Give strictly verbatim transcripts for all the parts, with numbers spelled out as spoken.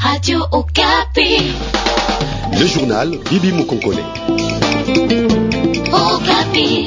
Radio Okapi. Le journal Bibi Mukonkole. Okapi.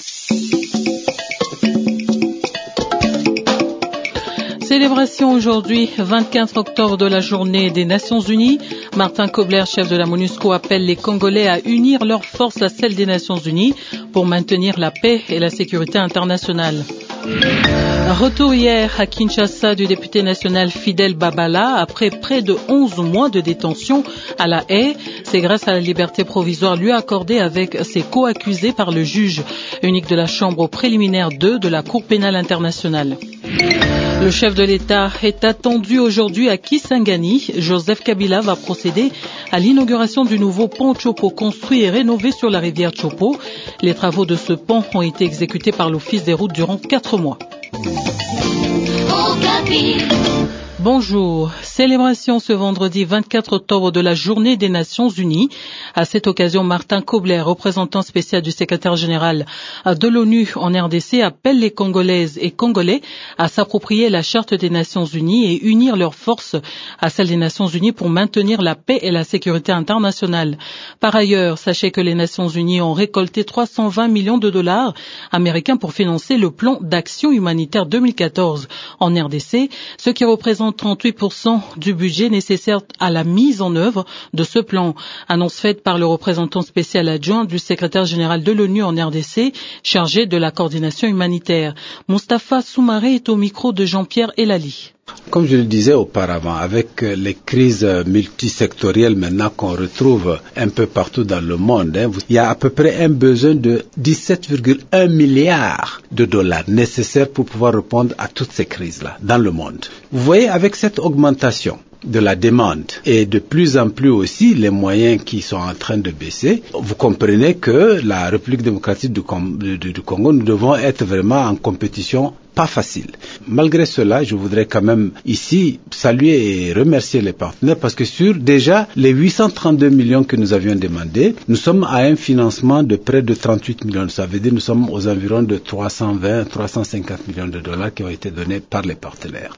Célébration aujourd'hui, vingt-quatre octobre de la journée des Nations Unies. Martin Kobler, chef de la MONUSCO, appelle les Congolais à unir leurs forces à celles des Nations Unies pour maintenir la paix et la sécurité internationale. Retour hier à Kinshasa du député national Fidel Babala après près de onze mois de détention à La Haye. C'est grâce à la liberté provisoire lui accordée avec ses co-accusés par le juge unique de la Chambre préliminaire deux de la Cour pénale internationale. Le chef de l'État est attendu aujourd'hui à Kisangani. Joseph Kabila va procéder à l'inauguration du nouveau pont Chopo construit et rénové sur la rivière Chopo. Les travaux de ce pont ont été exécutés par l'Office des routes durant quatre mois. Bonjour. Célébration ce vendredi vingt-quatre octobre de la Journée des Nations Unies. À cette occasion, Martin Kobler, représentant spécial du secrétaire général de l'ONU en R D C, appelle les Congolaises et Congolais à s'approprier la Charte des Nations Unies et unir leurs forces à celles des Nations Unies pour maintenir la paix et la sécurité internationale. Par ailleurs, sachez que les Nations Unies ont récolté trois cent vingt millions de dollars américains pour financer le plan d'action humanitaire deux mille quatorze en R D C, ce qui représente trente-huit pour cent du budget nécessaire à la mise en œuvre de ce plan. Annonce faite par le représentant spécial adjoint du secrétaire général de l'ONU en R D C, chargé de la coordination humanitaire. Moustapha Soumaré est au micro de Jean-Pierre Elali. Comme je le disais auparavant, avec les crises multisectorielles maintenant qu'on retrouve un peu partout dans le monde, hein, il y a à peu près un besoin de dix-sept virgule un milliards de dollars nécessaires pour pouvoir répondre à toutes ces crises-là dans le monde. Vous voyez, avec cette augmentation de la demande et de plus en plus aussi les moyens qui sont en train de baisser, vous comprenez que la République démocratique du, Com- du, du Congo, nous devons être vraiment en compétition pas facile. Malgré cela, je voudrais quand même ici saluer et remercier les partenaires parce que sur déjà les huit cent trente-deux millions que nous avions demandé, nous sommes à un financement de près de trente-huit millions. Ça veut dire que nous sommes aux environs de trois cent vingt à trois cent cinquante millions de dollars qui ont été donnés par les partenaires.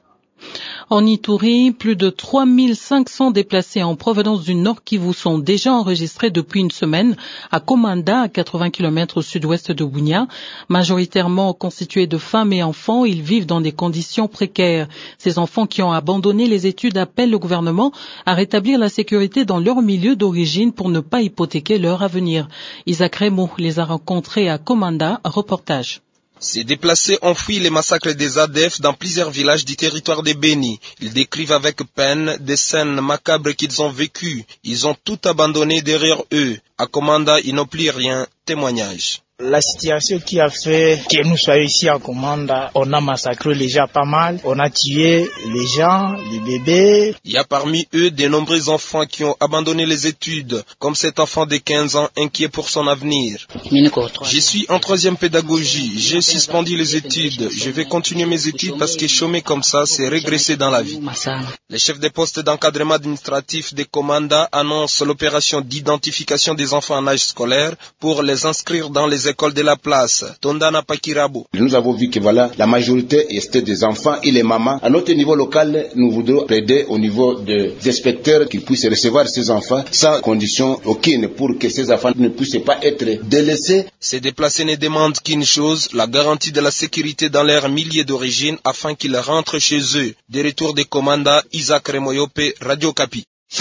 En Ituri, plus de trois mille cinq cents déplacés en provenance du Nord Kivu sont déjà enregistrés depuis une semaine à Komanda, à quatre-vingts kilomètres au sud-ouest de Bunia. Majoritairement constitués de femmes et enfants, ils vivent dans des conditions précaires. Ces enfants qui ont abandonné les études appellent le gouvernement à rétablir la sécurité dans leur milieu d'origine pour ne pas hypothéquer leur avenir. Isaac Remo les a rencontrés à Komanda. Reportage. Ces déplacés ont fui les massacres des A D F dans plusieurs villages du territoire de Beni. Ils décrivent avec peine des scènes macabres qu'ils ont vécues. Ils ont tout abandonné derrière eux. À Komanda, ils n'ont plus rien. Témoignage. La situation qui a fait que nous soyons ici en Komanda, on a massacré les gens pas mal, on a tué les gens, les bébés. Il y a parmi eux de nombreux enfants qui ont abandonné les études, comme cet enfant de quinze ans inquiet pour son avenir. Je suis en troisième pédagogie, j'ai suspendu les études, je vais continuer mes études parce que chômer comme ça, c'est régresser dans la vie. Le chef des postes d'encadrement administratif de Komanda annonce l'opération d'identification des enfants en âge scolaire pour les inscrire dans les écoles de la place. Tondana Pakirabo. Nous avons vu que voilà, la majorité était des enfants et les mamans. À notre niveau local, nous voudrons plaider au niveau des inspecteurs qui puissent recevoir ces enfants sans condition aucune pour que ces enfants ne puissent pas être délaissés. Ces déplacés ne demandent qu'une chose, la garantie de la sécurité dans leur milieu d'origine afin qu'ils rentrent chez eux. Des retours des Komanda, Isaac Remoyope, Radio Okapi.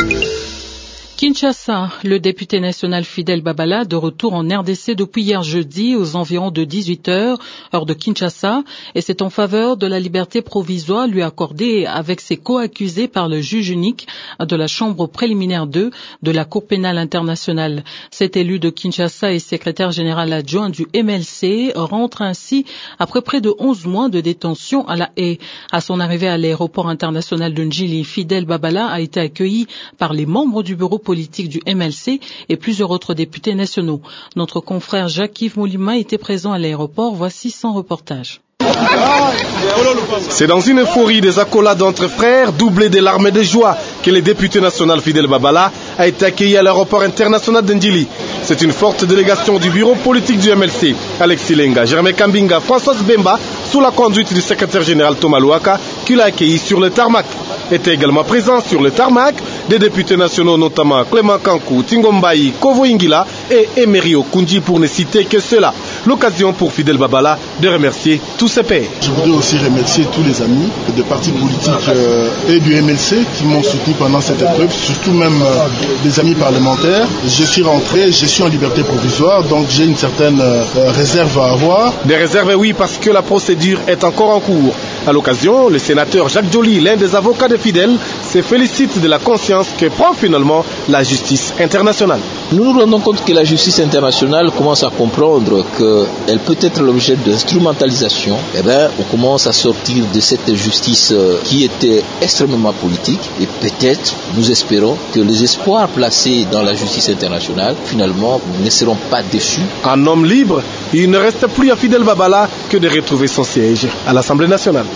Kinshasa, le député national Fidel Babala, de retour en R D C depuis hier jeudi aux environs de dix-huit heures, heure de Kinshasa, et c'est en faveur de la liberté provisoire lui accordée avec ses co-accusés par le juge unique de la Chambre préliminaire deux de la Cour pénale internationale. Cet élu de Kinshasa et secrétaire général adjoint du M L C rentre ainsi après près de onze mois de détention à La Haye. À son arrivée à l'aéroport international de Njili, Fidel Babala a été accueilli par les membres du bureau politique du M L C et plusieurs autres députés nationaux. Notre confrère Jacques-Yves Moulima était présent à l'aéroport. Voici son reportage. C'est dans une euphorie des accolades entre frères, doublée de larmes et de joie, que le député national Fidel Babala a été accueilli à l'aéroport international d'Ndjili. C'est une forte délégation du bureau politique du M L C. Alexis Lenga, Germain Kambinga, François Bemba, sous la conduite du secrétaire général Thomas Louaka, qui l'a accueilli sur le tarmac. étaient également présents sur le tarmac. Des députés nationaux, notamment Clément Kankou, Tingombaï, Kovo Ingila et Emery Okunji, pour ne citer que cela. L'occasion pour Fidel Babala de remercier tous ses pairs. Je voudrais aussi remercier tous les amis des partis politiques euh, et du M L C qui m'ont soutenu pendant cette épreuve, surtout même euh, des amis parlementaires. Je suis rentré, je suis en liberté provisoire, donc j'ai une certaine euh, réserve à avoir. Des réserves, oui, parce que la procédure est encore en cours. À l'occasion, le sénateur Jacques Joly, l'un des avocats de Fidel, se félicite de la conscience que prend finalement la justice internationale. Nous nous rendons compte que la justice internationale commence à comprendre qu'elle peut être l'objet d'instrumentalisation. Eh bien, on commence à sortir de cette justice qui était extrêmement politique et peut-être, nous espérons, que les espoirs placés dans la justice internationale, finalement, ne seront pas déçus. Un homme libre, il ne reste plus à Fidel Babala que de retrouver son siège à l'Assemblée nationale.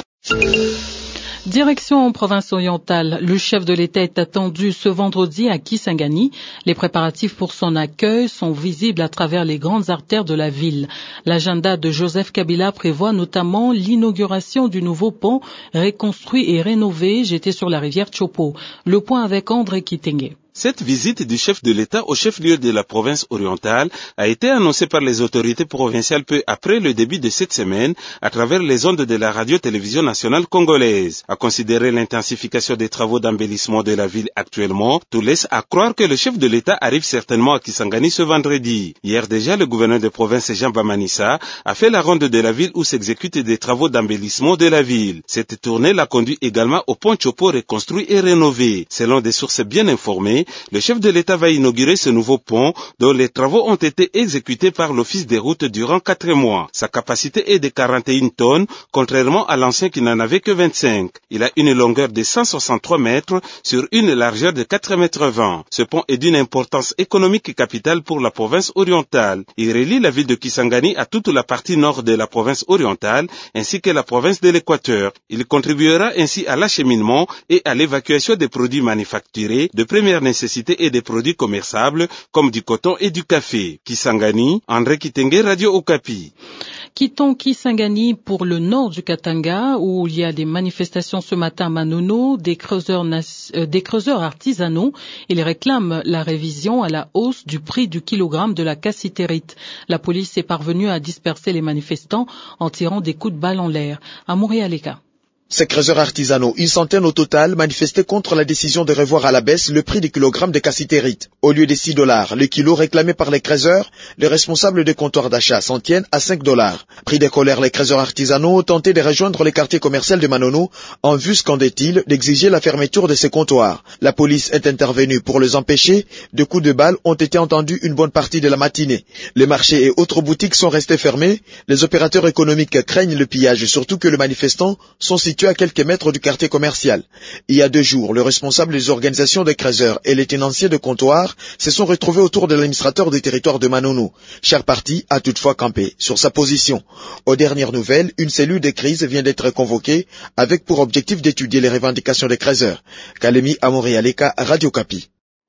Direction en province orientale, le chef de l'État est attendu ce vendredi à Kisangani. Les préparatifs pour son accueil sont visibles à travers les grandes artères de la ville. L'agenda de Joseph Kabila prévoit notamment l'inauguration du nouveau pont reconstruit et rénové jeté sur la rivière Chopo. Le point avec André Kitenge. Cette visite du chef de l'État au chef-lieu de la province orientale a été annoncée par les autorités provinciales peu après le début de cette semaine à travers les ondes de la radio-télévision nationale congolaise. À considérer l'intensification des travaux d'embellissement de la ville actuellement, tout laisse à croire que le chef de l'État arrive certainement à Kisangani ce vendredi. Hier déjà, le gouverneur de province Jean Bamanissa a fait la ronde de la ville où s'exécutent des travaux d'embellissement de la ville. Cette tournée l'a conduit également au pont Chopo reconstruit et rénové. Selon des sources bien informées, le chef de l'État va inaugurer ce nouveau pont dont les travaux ont été exécutés par l'Office des routes durant quatre mois. Sa capacité est de quarante et une tonnes, contrairement à l'ancien qui n'en avait que vingt-cinq. Il a une longueur de cent soixante-trois mètres sur une largeur de quatre mètres vingt. Ce pont est d'une importance économique capitale pour la province orientale. Il relie la ville de Kisangani à toute la partie nord de la province orientale ainsi que la province de l'Équateur. Il contribuera ainsi à l'acheminement et à l'évacuation des produits manufacturés de première nécessité et des produits commerçables comme du coton et du café. Kisangani, André Kitenge, Radio Okapi. Quittons Kisangani pour le nord du Katanga où il y a des manifestations ce matin à Manono, des creuseurs, euh, des creuseurs artisanaux. Ils réclament la révision à la hausse du prix du kilogramme de la cassitérite. La police est parvenue à disperser les manifestants en tirant des coups de balle en l'air. À Montréal-Éca. Ces creuseurs artisanaux, une centaine au total, manifestaient contre la décision de revoir à la baisse le prix du kilogramme de cassitérite. Au lieu de six dollars, le kilo réclamé par les creuseurs, les responsables des comptoirs d'achat s'en tiennent à cinq dollars. Pris de colère, les creuseurs artisanaux ont tenté de rejoindre les quartiers commerciaux de Manono en vue, scandait-il, d'exiger la fermeture de ces comptoirs. La police est intervenue pour les empêcher. De coups de balle ont été entendus une bonne partie de la matinée. Les marchés et autres boutiques sont restés fermés. Les opérateurs économiques craignent le pillage, surtout que les manifestants sont situés à quelques mètres du quartier commercial. Il y a deux jours, le responsable des organisations des creuseurs et les tenanciers de comptoir se sont retrouvés autour de l'administrateur du territoire de Manono. Chaque parti a toutefois campé sur sa position. Aux dernières nouvelles, une cellule de crise vient d'être convoquée avec pour objectif d'étudier les revendications des creuseurs. Kalemi à Montréal-Éca, Radio Okapi.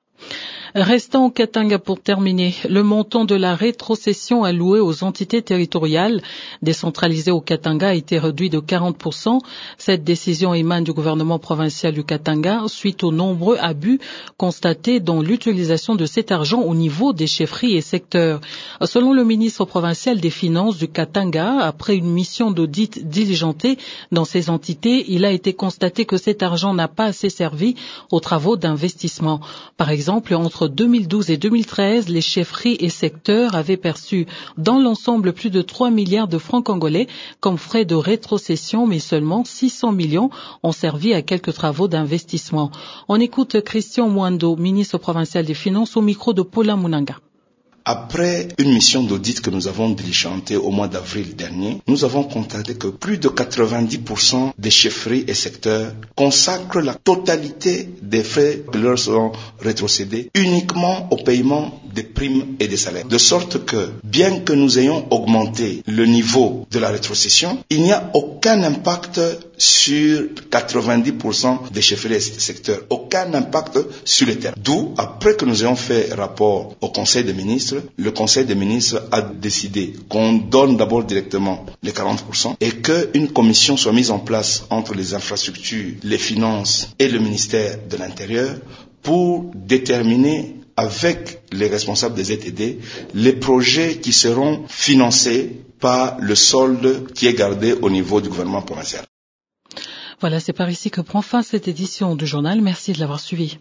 Restant au Katanga pour terminer, le montant de la rétrocession allouée aux entités territoriales décentralisées au Katanga a été réduit de quarante pour cent. Cette décision émane du gouvernement provincial du Katanga suite aux nombreux abus constatés dans l'utilisation de cet argent au niveau des chefferies et secteurs. Selon le ministre provincial des Finances du Katanga, après une mission d'audit diligentée dans ces entités, il a été constaté que cet argent n'a pas assez servi aux travaux d'investissement. Par exemple, entre Entre deux mille douze et deux mille treize, les chefferies et secteurs avaient perçu dans l'ensemble plus de trois milliards de francs congolais comme frais de rétrocession, mais seulement six cents millions ont servi à quelques travaux d'investissement. On écoute Christian Mwando, ministre provincial des Finances, au micro de Paula Munanga. Après une mission d'audit que nous avons diligentée au mois d'avril dernier, nous avons constaté que plus de quatre-vingt-dix pour cent des chefferies et secteurs consacrent la totalité des frais qui leur seront rétrocédés uniquement au paiement des primes et des salaires. De sorte que, bien que nous ayons augmenté le niveau de la rétrocession, il n'y a aucun impact sur quatre-vingt-dix pour cent des chefferies et secteurs, aucun impact sur les terres. D'où, après que nous ayons fait rapport au Conseil des ministres, le Conseil des ministres a décidé qu'on donne d'abord directement les quarante pour cent et qu'une commission soit mise en place entre les infrastructures, les finances et le ministère de l'Intérieur pour déterminer avec les responsables des Z T D les projets qui seront financés par le solde qui est gardé au niveau du gouvernement provincial. Voilà, c'est par ici que prend fin cette édition du journal. Merci de l'avoir suivi.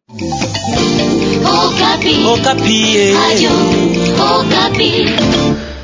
Okapi. Okapi. Radio Okapi.